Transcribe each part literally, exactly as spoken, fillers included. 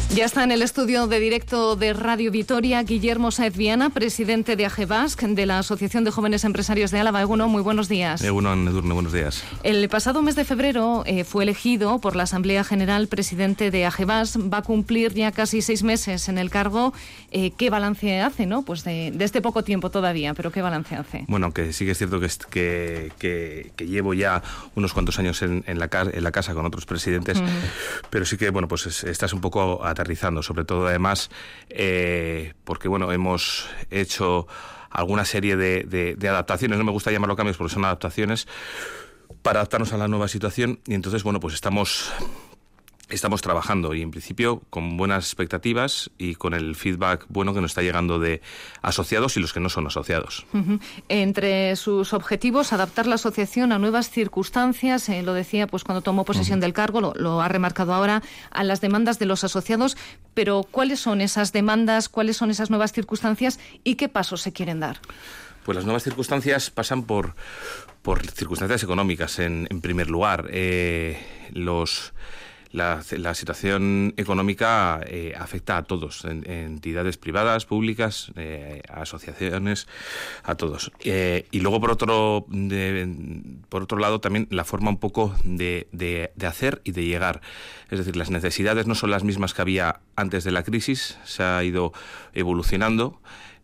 Ya está en el estudio de directo de Radio Vitoria Guillermo Sáez Viana, presidente de AGEBASC, de la Asociación de Jóvenes Empresarios de Álava. Egunon, muy buenos días. Egunon, Edurne, buenos días. El pasado mes de febrero eh, fue elegido por la Asamblea General presidente de AGEBASC. Va a cumplir ya casi seis meses en el cargo. Eh, ¿Qué balance hace, no? Pues de, de este poco tiempo todavía, pero ¿qué balance hace? Bueno, aunque sí que es cierto que, que, que, que llevo ya unos cuantos años en, en, la, en la casa con otros presidentes, mm. pero sí que, bueno, pues es, estás un poco aterrizando, sobre todo además eh, porque, bueno, hemos hecho alguna serie de, de, de adaptaciones, no me gusta llamarlo cambios porque son adaptaciones, para adaptarnos a la nueva situación, y entonces, bueno, pues estamos... Estamos trabajando y en principio con buenas expectativas y con el feedback bueno que nos está llegando de asociados y los que no son asociados. Uh-huh. Entre sus objetivos, adaptar la asociación a nuevas circunstancias, eh, lo decía pues cuando tomó posesión uh-huh. del cargo, lo, lo ha remarcado ahora, a las demandas de los asociados, pero ¿cuáles son esas demandas, cuáles son esas nuevas circunstancias y qué pasos se quieren dar? Pues las nuevas circunstancias pasan por, por circunstancias económicas en, en primer lugar. Eh, los... La, la situación económica eh, afecta a todos, en, en entidades privadas, públicas, eh, asociaciones, a todos. Eh, y luego, por otro de, por otro lado, también la forma un poco de, de, de hacer y de llegar. Es decir, las necesidades no son las mismas que había antes de la crisis, se ha ido evolucionando,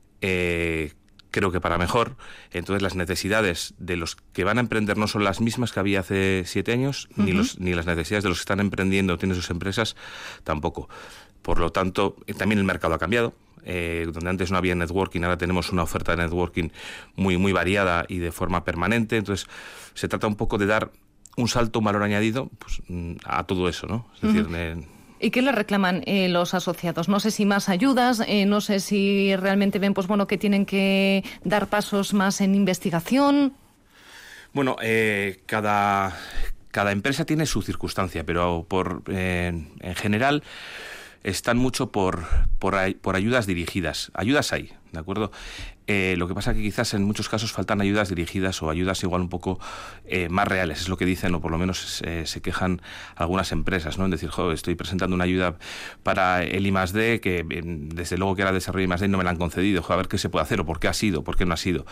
eh, creo que para mejor. Entonces las necesidades de los que van a emprender no son las mismas que había hace siete años, uh-huh. ni, los, ni las necesidades de los que están emprendiendo o tienen sus empresas tampoco. Por lo tanto, también el mercado ha cambiado. Eh, donde antes no había networking, ahora tenemos una oferta de networking muy, muy variada y de forma permanente. Entonces se trata un poco de dar un salto, un valor añadido pues, a todo eso, ¿no? Es decir, uh-huh. eh, ¿Y qué le reclaman eh, los asociados? No sé si más ayudas, eh, no sé si realmente ven pues bueno que tienen que dar pasos más en investigación. Bueno, eh, cada, cada empresa tiene su circunstancia, pero por eh, en general están mucho por, por, por ayudas dirigidas. Ayudas hay, ¿de acuerdo? Eh, lo que pasa es que quizás en muchos casos faltan ayudas dirigidas o ayudas igual un poco eh, más reales, es lo que dicen, o por lo menos eh, se quejan algunas empresas, ¿no? En decir, jo, estoy presentando una ayuda para el I más D, que eh, desde luego que era desarrollo I más D y no me la han concedido, jo, a ver qué se puede hacer o por qué ha sido, por qué no ha sido.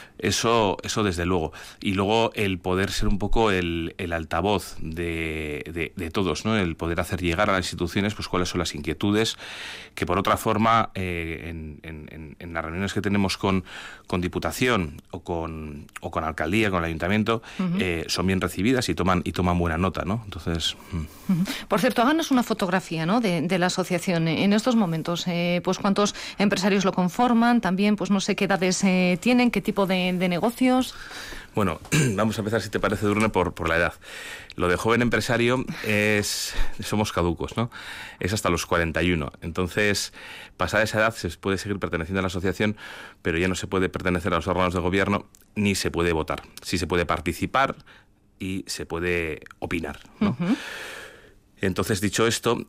Eso, eso desde luego. Y luego el poder ser un poco el, el altavoz de, de, de todos, ¿no? El poder hacer llegar a las instituciones pues cuáles son las inquietudes, que por otra forma eh, en, en, en las reuniones que tenemos con, con Diputación o con, o con Alcaldía, con el Ayuntamiento, uh-huh. eh, son bien recibidas y toman, y toman buena nota, ¿no? Entonces... Uh-huh. Por cierto, háganos una fotografía, ¿no? de, de la asociación en estos momentos. Eh, pues cuántos empresarios lo conforman, también pues no sé qué edades eh, tienen, qué tipo de, de negocios. Bueno, vamos a empezar, si te parece, Durne, por, por la edad. Lo de joven empresario es... somos caducos, ¿no? Es hasta los cuarenta y uno. Entonces, pasada esa edad se puede seguir perteneciendo a la asociación, pero ya no se puede pertenecer a los órganos de gobierno ni se puede votar. Sí se puede participar y se puede opinar, ¿no? Uh-huh. Entonces, dicho esto,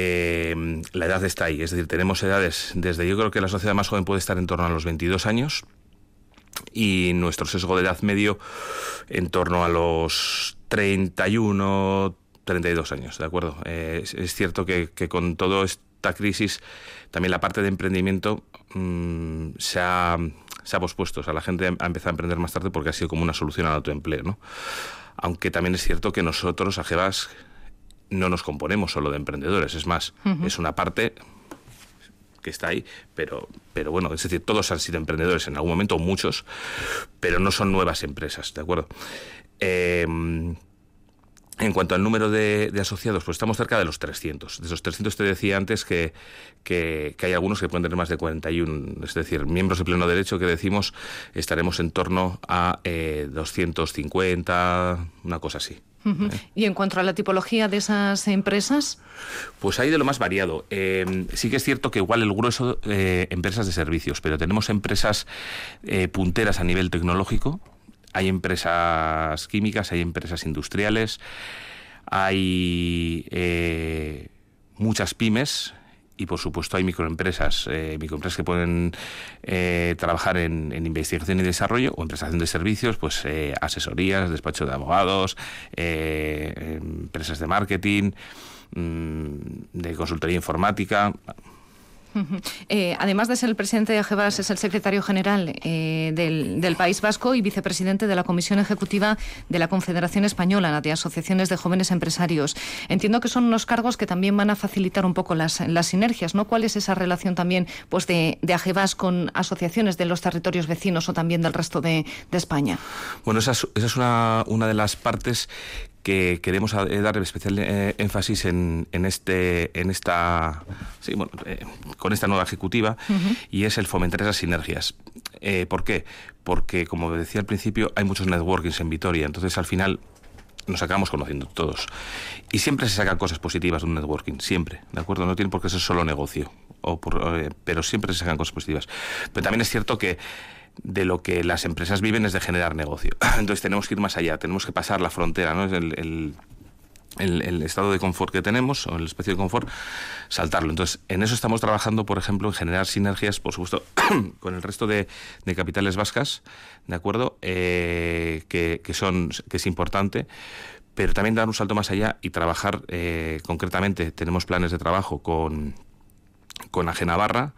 eh, la edad está ahí. Es decir, tenemos edades desde... Yo creo que la sociedad más joven puede estar en torno a los veintidós años... y nuestro sesgo de edad medio en torno a los treinta y uno, treinta y dos años, ¿de acuerdo? Eh, es, es cierto que, que con toda esta crisis también la parte de emprendimiento mmm, se ha, se ha pospuesto, o sea, la gente ha empezado a emprender más tarde porque ha sido como una solución al autoempleo, ¿no? Aunque también es cierto que nosotros, AGEBASC, no nos componemos solo de emprendedores, es más, uh-huh. es una parte... que está ahí, pero, pero bueno, es decir, todos han sido emprendedores en algún momento, muchos, pero no son nuevas empresas, ¿de acuerdo? Eh, en cuanto al número de, de asociados, pues estamos cerca de los trescientos. De esos trescientos te decía antes que, que, que hay algunos que pueden tener más de cuarenta y uno, es decir, miembros de pleno derecho que decimos, estaremos en torno a eh, doscientos cincuenta, una cosa así. Uh-huh. ¿Eh? ¿Y en cuanto a la tipología de esas empresas? Pues hay de lo más variado. Eh, sí que es cierto que igual el grueso, eh, empresas de servicios, pero tenemos empresas eh, punteras a nivel tecnológico, hay empresas químicas, hay empresas industriales, hay eh, muchas pymes y, por supuesto, hay microempresas, eh, microempresas que pueden eh, trabajar en, en investigación y desarrollo o en prestación de servicios, pues eh, asesorías, despacho de abogados, eh, empresas de marketing, mmm, de consultoría informática. Eh, además de ser el presidente de AGEVAS, es el secretario general eh, del, del País Vasco y vicepresidente de la Comisión Ejecutiva de la Confederación Española de Asociaciones de Jóvenes Empresarios. Entiendo que son unos cargos que también van a facilitar un poco las, las sinergias, ¿no? ¿Cuál es esa relación también pues de, de AGEVAS con asociaciones de los territorios vecinos o también del resto de, de España? Bueno, esa es, esa es una, una de las partes que queremos dar especial eh, énfasis en, en este en esta sí, bueno, eh, con esta nueva ejecutiva, uh-huh. y es el fomentar esas sinergias. Eh, ¿Por qué? Porque, como decía al principio, hay muchos networkings en Vitoria, entonces al final nos acabamos conociendo todos. Y siempre se sacan cosas positivas de un networking, siempre, ¿de acuerdo? No tiene por qué ser solo negocio, o por, eh, pero siempre se sacan cosas positivas. Pero también es cierto que de lo que las empresas viven es de generar negocio. Entonces tenemos que ir más allá, tenemos que pasar la frontera, ¿no? El, el, el, el estado de confort que tenemos, o el espacio de confort, saltarlo. Entonces, en eso estamos trabajando, por ejemplo, en generar sinergias, por supuesto, con el resto de, de capitales vascas, ¿de acuerdo? Eh, que, que, son, que es importante, pero también dar un salto más allá y trabajar eh, concretamente. Tenemos planes de trabajo con, con A G E Navarra,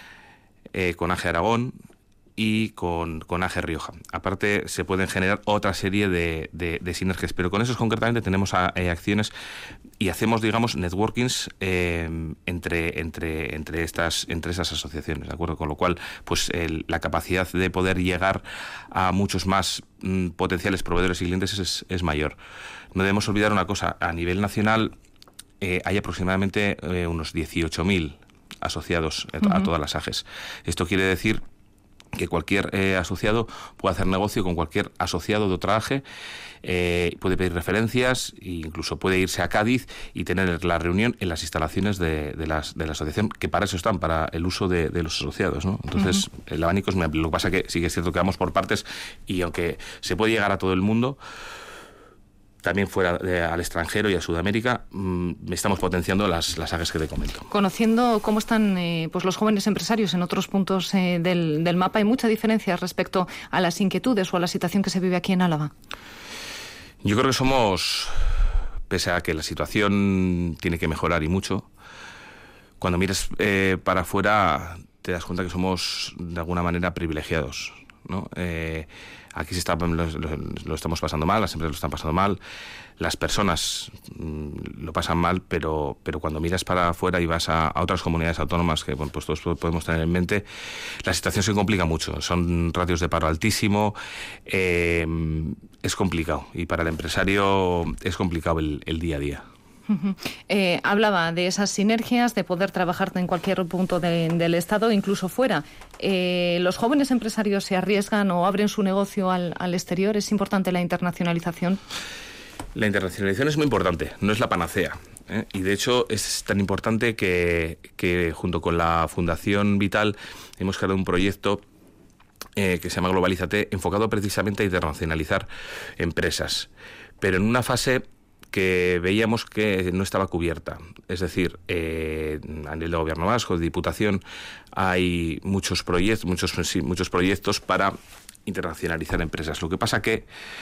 eh, con A G E Aragón, y con, con A G E Rioja. Aparte, se pueden generar otra serie de, de, de sinergias, pero con esos concretamente tenemos a, eh, acciones y hacemos, digamos, networkings eh, entre, entre, entre, estas, entre esas asociaciones, ¿de acuerdo? Con lo cual, pues el, la capacidad de poder llegar a muchos más mm, potenciales proveedores y clientes es, es mayor. No debemos olvidar una cosa, a nivel nacional eh, hay aproximadamente eh, unos dieciocho mil asociados a, uh-huh. a todas las A G Es. Esto quiere decir que cualquier eh, asociado puede hacer negocio con cualquier asociado de otra A G E, eh, puede pedir referencias e incluso puede irse a Cádiz y tener la reunión en las instalaciones de, de, las, de la asociación, que para eso están, para el uso de, de los asociados, ¿no? Entonces, uh-huh. el abanico es muy amplio. Lo que pasa es que sí que es cierto que vamos por partes y aunque se puede llegar a todo el mundo, también fuera de, al extranjero y a Sudamérica, mmm, estamos potenciando las, las A G Es que te comento. Conociendo cómo están eh, pues los jóvenes empresarios en otros puntos eh, del, del mapa, ¿hay mucha diferencia respecto a las inquietudes o a la situación que se vive aquí en Álava? Yo creo que somos, pese a que la situación tiene que mejorar y mucho, cuando mires eh, para afuera te das cuenta que somos de alguna manera privilegiados, ¿no? Eh, aquí se está, lo, lo, lo estamos pasando mal, las empresas lo están pasando mal, las personas mmm, lo pasan mal, pero, pero cuando miras para afuera y vas a, a otras comunidades autónomas que bueno, pues todos podemos tener en mente, la situación se complica mucho. Son ratios de paro altísimo, eh, es complicado y para el empresario es complicado el, el día a día. Uh-huh. Eh, hablaba de esas sinergias, de poder trabajar en cualquier punto de, del Estado, incluso fuera. Eh, ¿Los jóvenes empresarios se arriesgan o abren su negocio al, al exterior? ¿Es importante la internacionalización? La internacionalización es muy importante, no es la panacea, ¿eh? Y de hecho es tan importante que, que junto con la Fundación Vital hemos creado un proyecto eh, que se llama Globalízate, enfocado precisamente a internacionalizar empresas, pero en una fase que veíamos que no estaba cubierta. Es decir, eh, a nivel de gobierno vasco, de diputación, hay muchos proyectos, muchos, sí, muchos proyectos para internacionalizar empresas. Lo que pasa que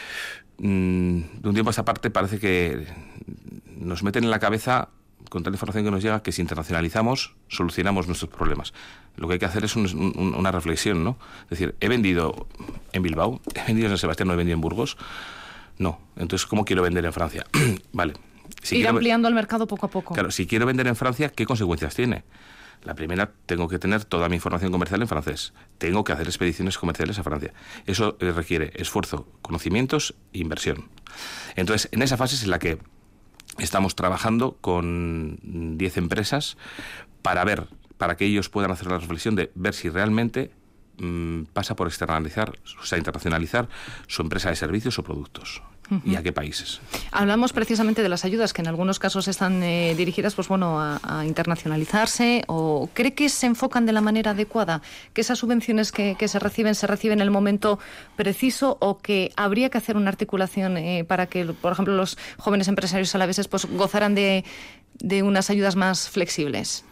mmm, de un tiempo a esta parte parece que nos meten en la cabeza, con tal información que nos llega, que si internacionalizamos, solucionamos nuestros problemas. Lo que hay que hacer es un, un, una reflexión, ¿no? Es decir, he vendido en Bilbao, he vendido en San Sebastián, no he vendido en Burgos. No, entonces, ¿cómo quiero vender en Francia? Vale. Si Ir quiero, ampliando el mercado poco a poco. Claro, si quiero vender en Francia, ¿qué consecuencias tiene? La primera, tengo que tener toda mi información comercial en francés. Tengo que hacer expediciones comerciales a Francia. Eso requiere esfuerzo, conocimientos e inversión. Entonces, en esa fase es en la que estamos trabajando con diez empresas para ver, para que ellos puedan hacer la reflexión de ver si realmente pasa por externalizar, o sea, internacionalizar su empresa de servicios o productos. Uh-huh. ¿Y a qué países? Hablamos precisamente de las ayudas que en algunos casos están eh, dirigidas pues bueno, a, a internacionalizarse. ¿O cree que se enfocan de la manera adecuada? ¿Que esas subvenciones que, que se reciben se reciben en el momento preciso o que habría que hacer una articulación eh, para que, por ejemplo, los jóvenes empresarios alaveses pues, gozaran de, de unas ayudas más flexibles?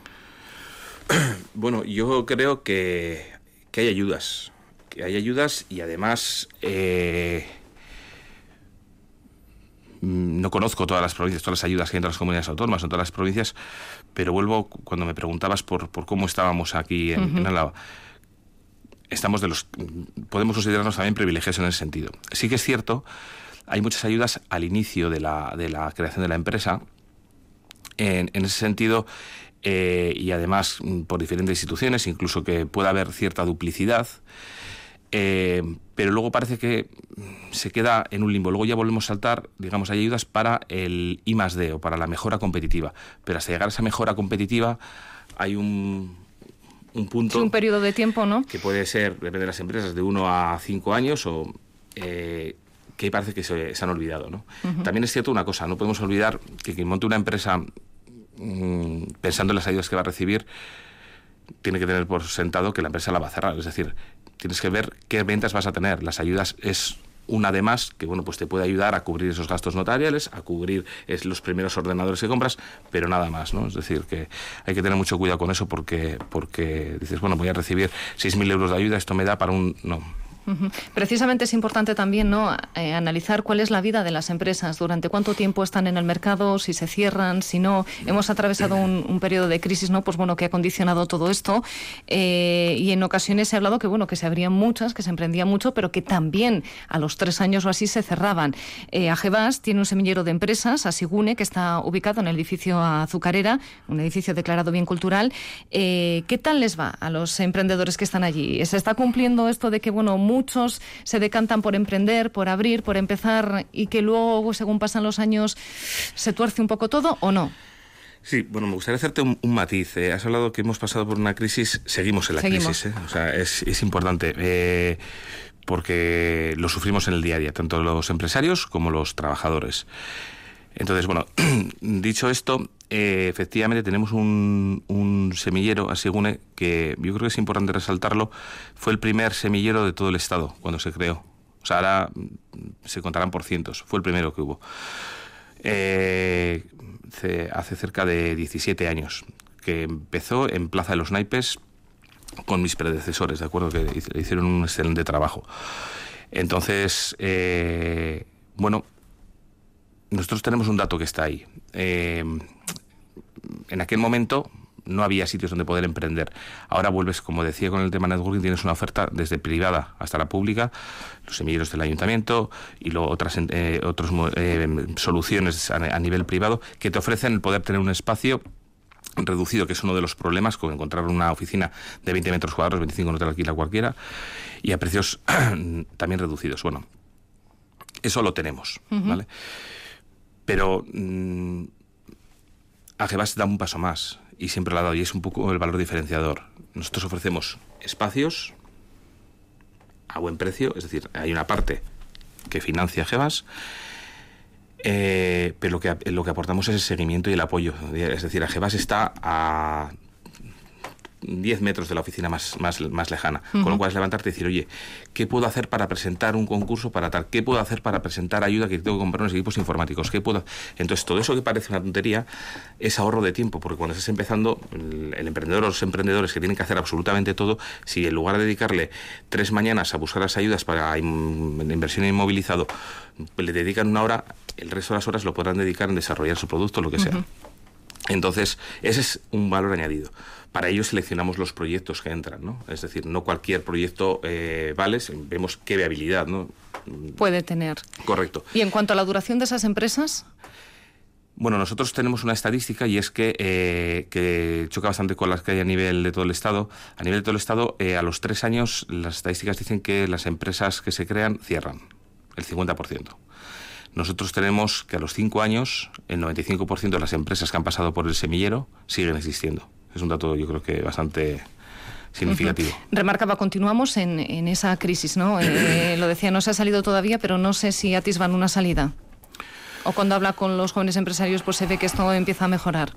Bueno, yo creo que que hay ayudas, que hay ayudas y además eh, no conozco todas las provincias, todas las ayudas que hay en todas las comunidades autónomas, en todas las provincias, pero vuelvo, cuando me preguntabas por, por cómo estábamos aquí en, uh-huh. en Álava, estamos de los, podemos considerarnos también privilegiados en ese sentido. Sí que es cierto, hay muchas ayudas al inicio de la, de la creación de la empresa, en, en ese sentido, eh, y además por diferentes instituciones, incluso que pueda haber cierta duplicidad, eh, pero luego parece que se queda en un limbo. Luego ya volvemos a saltar, digamos, hay ayudas para el I más D o para la mejora competitiva, pero hasta llegar a esa mejora competitiva hay un, un punto... Sí, un periodo de tiempo, ¿no? Que puede ser, depende de las empresas, de uno a cinco años o... Eh, que parece que se, se han olvidado, ¿no? Uh-huh. También es cierto una cosa, no podemos olvidar que quien monte una empresa mmm, pensando en las ayudas que va a recibir tiene que tener por sentado que la empresa la va a cerrar, es decir, tienes que ver qué ventas vas a tener. Las ayudas es una de más que, bueno, pues te puede ayudar a cubrir esos gastos notariales, a cubrir es, los primeros ordenadores que compras, pero nada más, ¿no? Es decir, que hay que tener mucho cuidado con eso porque, porque dices, bueno, voy a recibir seis mil euros de ayuda, esto me da para un... No. Uh-huh. Precisamente es importante también, ¿no?, eh, analizar cuál es la vida de las empresas, durante cuánto tiempo están en el mercado, si se cierran, si no. Hemos atravesado un, un periodo de crisis, ¿no?, pues bueno, que ha condicionado todo esto, eh, y en ocasiones se ha hablado que bueno, que se abrían muchas, que se emprendía mucho, pero que también a los tres años o así se cerraban. Eh, Agebas tiene un semillero de empresas, Asigune, que está ubicado en el edificio Azucarera, un edificio declarado bien cultural. Eh, ¿Qué tal les va a los emprendedores que están allí? ¿Se está cumpliendo esto de que bueno, muchos se decantan por emprender, por abrir, por empezar, y que luego, según pasan los años, se tuerce un poco todo, o no? Sí, bueno, me gustaría hacerte un, un matiz. Eh, has hablado que hemos pasado por una crisis, seguimos en la seguimos. crisis. Eh. O sea, es, es importante, eh, porque lo sufrimos en el día a día, tanto los empresarios como los trabajadores. Entonces, bueno, dicho esto, eh, efectivamente tenemos un, un semillero, Asigune, que yo creo que es importante resaltarlo, fue el primer semillero de todo el Estado cuando se creó. O sea, ahora se contarán por cientos, fue el primero que hubo. Eh, hace cerca de diecisiete años, que empezó en Plaza de los Naipes con mis predecesores, ¿de acuerdo? Que hicieron un excelente trabajo. Entonces, eh, bueno... Nosotros tenemos un dato que está ahí. Eh, en aquel momento no había sitios donde poder emprender. Ahora vuelves, como decía con el tema networking, tienes una oferta desde privada hasta la pública, los semilleros del ayuntamiento y luego otras eh, otros, eh, soluciones a, a nivel privado que te ofrecen el poder tener un espacio reducido, que es uno de los problemas con encontrar una oficina de veinte metros cuadrados, veinticinco no te la alquila cualquiera, y a precios también reducidos. Bueno, eso lo tenemos, uh-huh. ¿vale? Pero mmm, Agebas da un paso más y siempre lo ha dado, y es un poco el valor diferenciador. Nosotros ofrecemos espacios a buen precio, es decir, hay una parte que financia Agebas, eh, pero lo que, lo que aportamos es el seguimiento y el apoyo. Es decir, Agebas está a diez metros de la oficina más, más, más lejana, uh-huh. con lo cual es levantarte y decir, oye, ¿qué puedo hacer para presentar un concurso para tal? ¿Qué puedo hacer para presentar ayuda que tengo que comprar unos equipos informáticos? ¿Qué puedo? Entonces, todo eso que parece una tontería es ahorro de tiempo, porque cuando estás empezando, el, el emprendedor o los emprendedores que tienen que hacer absolutamente todo, si en lugar de dedicarle tres mañanas a buscar las ayudas para in, inversión inmovilizado, le dedican una hora, el resto de las horas lo podrán dedicar en desarrollar su producto, lo que sea. Uh-huh. Entonces, ese es un valor añadido. Para ello seleccionamos los proyectos que entran, ¿no? Es decir, no cualquier proyecto eh, vale, vemos qué viabilidad, ¿no? puede tener. Correcto. ¿Y en cuanto a la duración de esas empresas? Bueno, nosotros tenemos una estadística y es que, eh, que choca bastante con las que hay a nivel de todo el Estado. A nivel de todo el Estado, eh, a los tres años, las estadísticas dicen que las empresas que se crean cierran, el cincuenta por ciento. Nosotros tenemos que a los cinco años, el noventa y cinco por ciento de las empresas que han pasado por el semillero siguen existiendo. Es un dato, yo creo que bastante significativo. Uh-huh. Remarcaba, continuamos en, en esa crisis, ¿no? Eh, lo decía, no se ha salido todavía, pero no sé si atisban una salida. O cuando habla con los jóvenes empresarios, pues se ve que esto empieza a mejorar.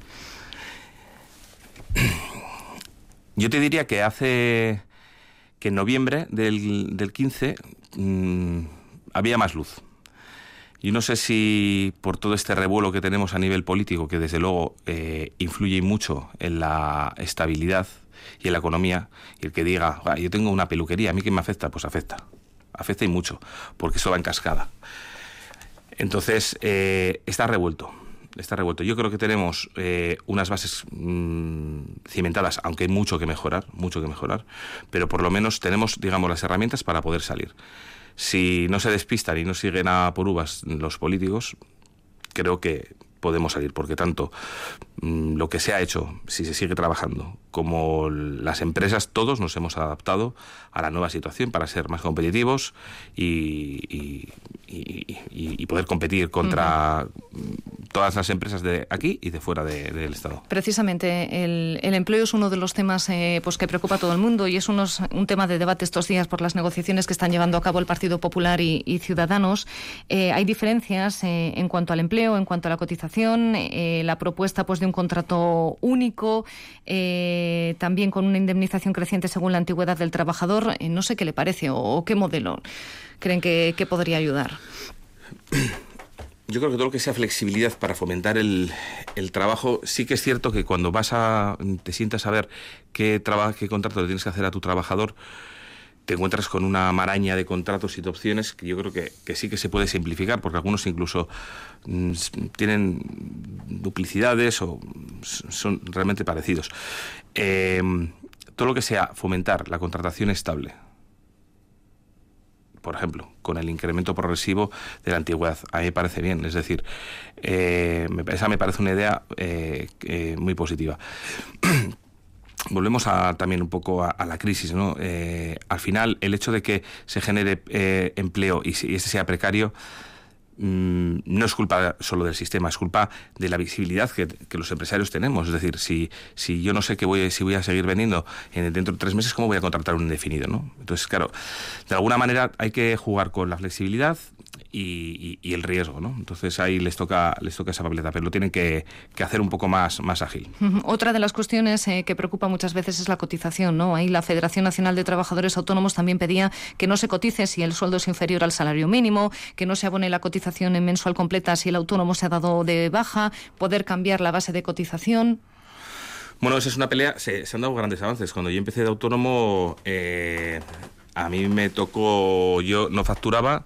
Yo te diría que hace... que en noviembre del, del quince mmm, había más luz. Yo no sé si por todo este revuelo que tenemos a nivel político, que desde luego eh, influye mucho en la estabilidad y en la economía, y el que diga, ah, yo tengo una peluquería, ¿a mí qué me afecta? Pues afecta. Afecta y mucho, porque eso va en cascada. Entonces, eh, está revuelto. Está revuelto. Yo creo que tenemos eh, unas bases mmm, cimentadas, aunque hay mucho que mejorar, mucho que mejorar, pero por lo menos tenemos, digamos, las herramientas para poder salir. Si no se despistan y no siguen a por uvas los políticos, creo que podemos salir, porque tanto mmm, lo que se ha hecho, si se sigue trabajando, como las empresas, todos nos hemos adaptado a la nueva situación para ser más competitivos y, y, y, y, y poder competir contra uh-huh. todas las empresas de aquí y de fuera de, del Estado. Precisamente el, el empleo es uno de los temas eh, pues que preocupa a todo el mundo y es unos, un tema de debate estos días por las negociaciones que están llevando a cabo el Partido Popular y, y Ciudadanos. Eh, hay diferencias eh, en cuanto al empleo, en cuanto a la cotización, eh, la propuesta pues de un contrato único, eh, también con una indemnización creciente según la antigüedad del trabajador. Eh, no sé qué le parece o, o qué modelo creen que, que podría ayudar. Yo creo que todo lo que sea flexibilidad para fomentar el, el trabajo, sí que es cierto que cuando vas a te sientas a ver qué, traba, qué contrato le tienes que hacer a tu trabajador, te encuentras con una maraña de contratos y de opciones que yo creo que, que sí que se puede simplificar, porque algunos incluso mm, tienen duplicidades o son realmente parecidos. Eh, todo lo que sea fomentar la contratación estable, por ejemplo, con el incremento progresivo de la antigüedad, a mí me parece bien. Es decir, eh, esa me parece una idea eh, eh, muy positiva. Volvemos a, también un poco a, a la crisis, ¿no? Eh, al final, el hecho de que se genere eh, empleo y, y este sea precario mmm, no es culpa solo del sistema, es culpa de la visibilidad que, que los empresarios tenemos. Es decir, si, si yo no sé que voy, si voy a seguir vendiendo en, dentro de tres meses, ¿cómo voy a contratar un indefinido, ¿no? Entonces, claro, de alguna manera hay que jugar con la flexibilidad y, y, y el riesgo, ¿no? Entonces ahí les toca les toca esa papeleta, pero lo tienen que, que hacer un poco más, más ágil. Otra de las cuestiones eh, que preocupa muchas veces es la cotización, ¿no? Ahí la Federación Nacional de Trabajadores Autónomos también pedía que no se cotice si el sueldo es inferior al salario mínimo, que no se abone la cotización en mensual completa si el autónomo se ha dado de baja, poder cambiar la base de cotización. Bueno, esa es una pelea, se, se han dado grandes avances. Cuando yo empecé de autónomo, eh, a mí me tocó, yo no facturaba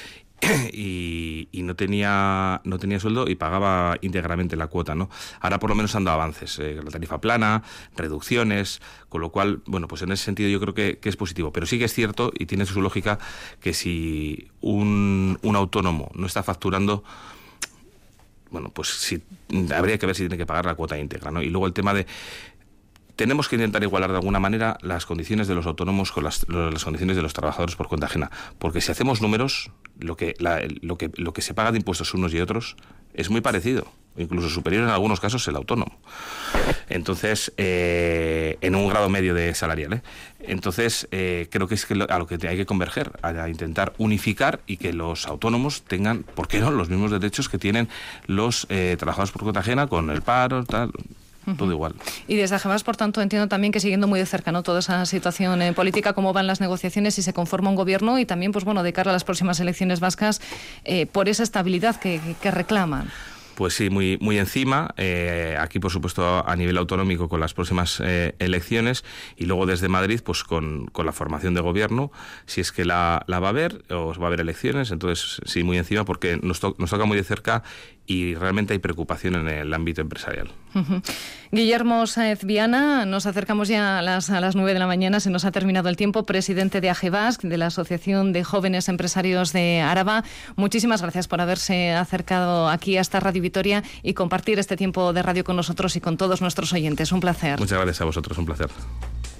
Y, y no tenía no tenía sueldo y pagaba íntegramente la cuota, ¿no? Ahora por lo menos han dado avances, eh, la tarifa plana, reducciones, con lo cual, bueno, pues en ese sentido yo creo que, que es positivo. Pero sí que es cierto, y tiene su lógica, que si un, un autónomo no está facturando, bueno, pues sí, habría que ver si tiene que pagar la cuota íntegra, ¿no? Y luego el tema de tenemos que intentar igualar de alguna manera las condiciones de los autónomos con las, las condiciones de los trabajadores por cuenta ajena, porque si hacemos números, lo que, la, lo que lo que se paga de impuestos unos y otros es muy parecido, incluso superior en algunos casos el autónomo. Entonces, eh, en un grado medio de salarial, ¿eh? Entonces, eh, creo que es que lo, a lo que hay que converger, a intentar unificar y que los autónomos tengan, ¿por qué no?, los mismos derechos que tienen los eh, trabajadores por cuenta ajena con el paro, tal. Todo igual. Y desde AGEVAS, por tanto, entiendo también que siguiendo muy de cerca, ¿no?, toda esa situación eh, política, cómo van las negociaciones, si se conforma un gobierno y también, pues bueno, de cara a las próximas elecciones vascas, eh, por esa estabilidad que, que, que reclaman. Pues sí, muy muy encima. Eh, aquí, por supuesto, a nivel autonómico con las próximas eh, elecciones y luego desde Madrid, pues con, con la formación de gobierno, si es que la, la va a haber o va a haber elecciones. Entonces, sí, muy encima porque nos, to- nos toca muy de cerca y realmente hay preocupación en el ámbito empresarial. Uh-huh. Guillermo Sáez Viana, nos acercamos ya a las, a las nueve de la mañana, se nos ha terminado el tiempo, presidente de AGEVAS, de la Asociación de Jóvenes Empresarios de Araba. Muchísimas gracias por haberse acercado aquí a esta Radio Vitoria y compartir este tiempo de radio con nosotros y con todos nuestros oyentes. Un placer. Muchas gracias a vosotros, un placer.